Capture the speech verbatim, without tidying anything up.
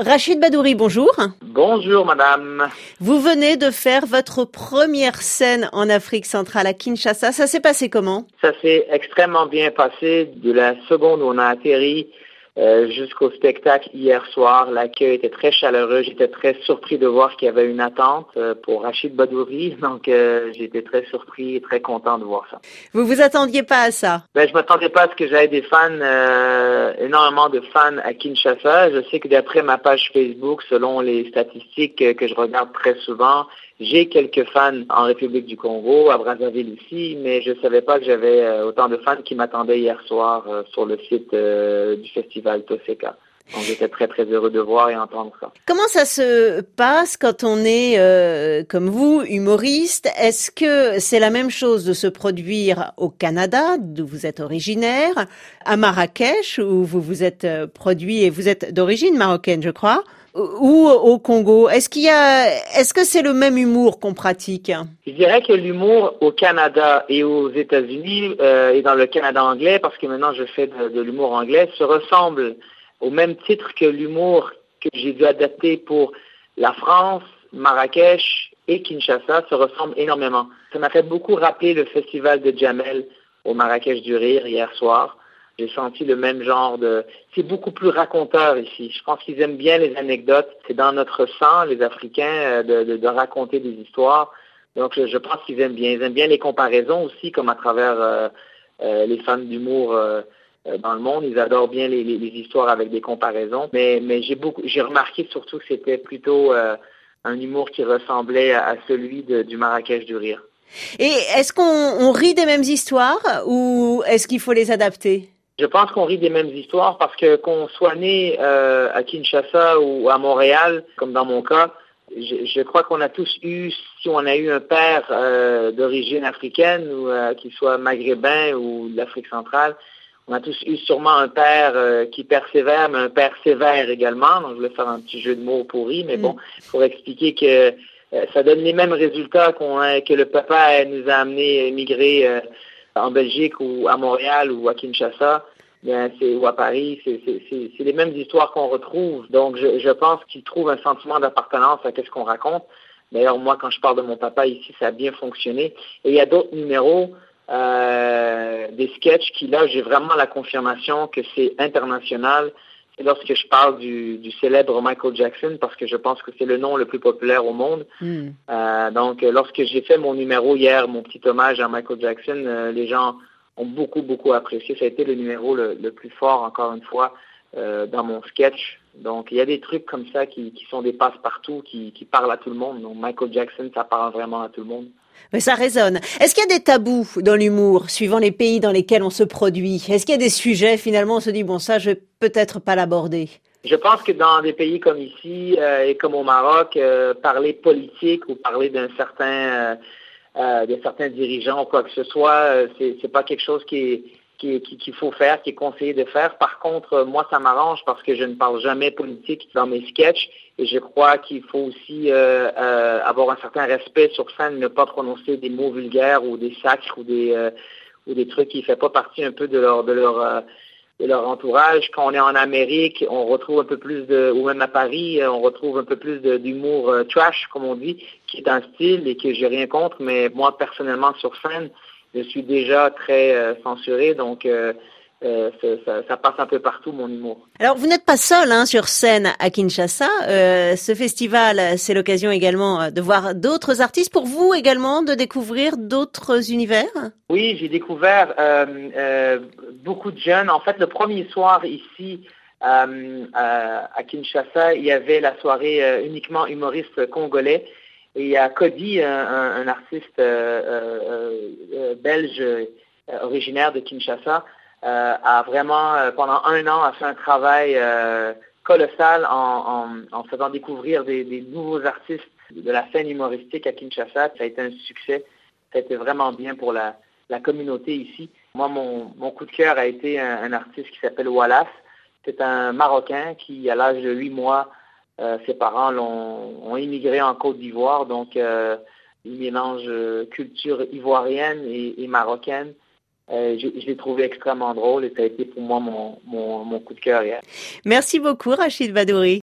Rachid Badouri, bonjour. Bonjour madame. Vous venez de faire votre première scène en Afrique centrale à Kinshasa. Ça s'est passé comment? Ça s'est extrêmement bien passé de la seconde où on a atterri euh, jusqu'au spectacle hier soir. L'accueil était très chaleureux. J'étais très surpris de voir qu'il y avait une attente euh, pour Rachid Badouri. Donc euh, j'étais très surpris et très content de voir ça. Vous vous attendiez pas à ça? Ben, je m'attendais pas à ce que j'avais des fans, euh, énormément de fans à Kinshasa. Je sais que d'après ma page Facebook, selon les statistiques que, que je regarde très souvent, j'ai quelques fans en République du Congo, à Brazzaville aussi, mais je savais pas que j'avais euh, autant de fans qui m'attendaient hier soir euh, sur le site euh, du festival Toseka. Donc j'étais très très heureux de voir et entendre ça. Comment ça se passe quand on est, euh, comme vous, humoriste? Est-ce que c'est la même chose de se produire au Canada, d'où vous êtes originaire, à Marrakech, où vous vous êtes produit et vous êtes d'origine marocaine, je crois, ou au Congo? Est-ce qu'il y a, est-ce que c'est le même humour qu'on pratique? Je dirais que l'humour au Canada et aux États-Unis euh, et dans le Canada anglais, parce que maintenant je fais de, de l'humour anglais, se ressemble au même titre que l'humour que j'ai dû adapter pour la France, Marrakech et Kinshasa se ressemble énormément. Ça m'a fait beaucoup rappeler le festival de Jamel au Marrakech du Rire hier soir. J'ai senti le même genre de... C'est beaucoup plus raconteur ici. Je pense qu'ils aiment bien les anecdotes. C'est dans notre sang, les Africains, de, de, de raconter des histoires. Donc, je, je pense qu'ils aiment bien. Ils aiment bien les comparaisons aussi, comme à travers euh, euh, les fans d'humour euh, dans le monde. Ils adorent bien les, les, les histoires avec des comparaisons. Mais, mais j'ai beaucoup, j'ai remarqué surtout que c'était plutôt euh, un humour qui ressemblait à, à celui de, du Marrakech du Rire. Et est-ce qu'on on rit des mêmes histoires ou est-ce qu'il faut les adapter? Je pense qu'on rit des mêmes histoires parce que qu'on soit né euh, à Kinshasa ou à Montréal, comme dans mon cas, je, je crois qu'on a tous eu, si on a eu un père euh, d'origine africaine ou euh, qu'il soit maghrébin ou de l'Afrique centrale, on a tous eu sûrement un père euh, qui persévère, mais un père sévère également. Donc, je voulais faire un petit jeu de mots pourri, mais bon, pour expliquer que euh, ça donne les mêmes résultats qu'on a, que le papa nous a amené à émigrer euh, en Belgique ou à Montréal ou à Kinshasa, bien, c'est, ou à Paris. C'est, c'est, c'est, c'est les mêmes histoires qu'on retrouve. Donc, je, je pense qu'ils trouvent un sentiment d'appartenance à ce qu'on raconte. D'ailleurs, moi, quand je parle de mon papa ici, ça a bien fonctionné. Et il y a d'autres numéros, Euh, des sketchs qui, là, j'ai vraiment la confirmation que c'est international. C'est lorsque je parle du, du célèbre Michael Jackson, parce que je pense que c'est le nom le plus populaire au monde. Mm. Euh, donc, lorsque j'ai fait mon numéro hier, mon petit hommage à Michael Jackson, euh, les gens ont beaucoup, beaucoup apprécié. Ça a été le numéro le, le plus fort, encore une fois, euh, dans mon sketch. Donc, il y a des trucs comme ça qui, qui sont des passe-partout, qui, qui parlent à tout le monde. Donc, Michael Jackson, ça parle vraiment à tout le monde. Mais ça résonne. Est-ce qu'il y a des tabous dans l'humour, suivant les pays dans lesquels on se produit? Est-ce qu'il y a des sujets, finalement, on se dit, bon, ça, je vais peut-être pas l'aborder? Je pense que dans des pays comme ici euh, et comme au Maroc, euh, parler politique ou parler d'un certain, euh, euh, de certains dirigeants ou quoi que ce soit, euh, c'est, c'est pas quelque chose qui est Qui, qui, qu'il faut faire, qui est conseillé de faire. Par contre, moi, ça m'arrange parce que je ne parle jamais politique dans mes sketchs et je crois qu'il faut aussi euh, euh, avoir un certain respect sur scène, ne pas prononcer des mots vulgaires ou des sacres ou des euh, ou des trucs qui ne font pas partie un peu de leur de leur euh, de leur entourage. Quand on est en Amérique, on retrouve un peu plus de, ou même à Paris, on retrouve un peu plus de, d'humour euh, trash, comme on dit, qui est un style et que j'ai rien contre, mais moi, personnellement, sur scène, je suis déjà très euh, censuré, donc euh, euh, ça, ça passe un peu partout, mon humour. Alors, vous n'êtes pas seul hein, sur scène à Kinshasa. Euh, ce festival, c'est l'occasion également de voir d'autres artistes. Pour vous également, de découvrir d'autres univers? Oui, j'ai découvert euh, euh, beaucoup de jeunes. En fait, le premier soir ici, euh, à Kinshasa, il y avait la soirée euh, uniquement humoristes congolais. Et il y a Cody, un, un, un artiste euh, euh, belge euh, originaire de Kinshasa, euh, a vraiment, euh, pendant un an, a fait un travail euh, colossal en, en, en faisant découvrir des, des nouveaux artistes de la scène humoristique à Kinshasa. Ça a été un succès. Ça a été vraiment bien pour la, la communauté ici. Moi, mon, mon coup de cœur a été un, un artiste qui s'appelle Wallace. C'est un Marocain qui, à l'âge de huit mois, Euh, ses parents l'ont, ont immigré en Côte d'Ivoire, donc euh, il mélange euh, culture ivoirienne et, et marocaine. Euh, je, je l'ai trouvé extrêmement drôle et ça a été pour moi mon, mon, mon coup de cœur hier. Merci beaucoup, Rachid Badouri.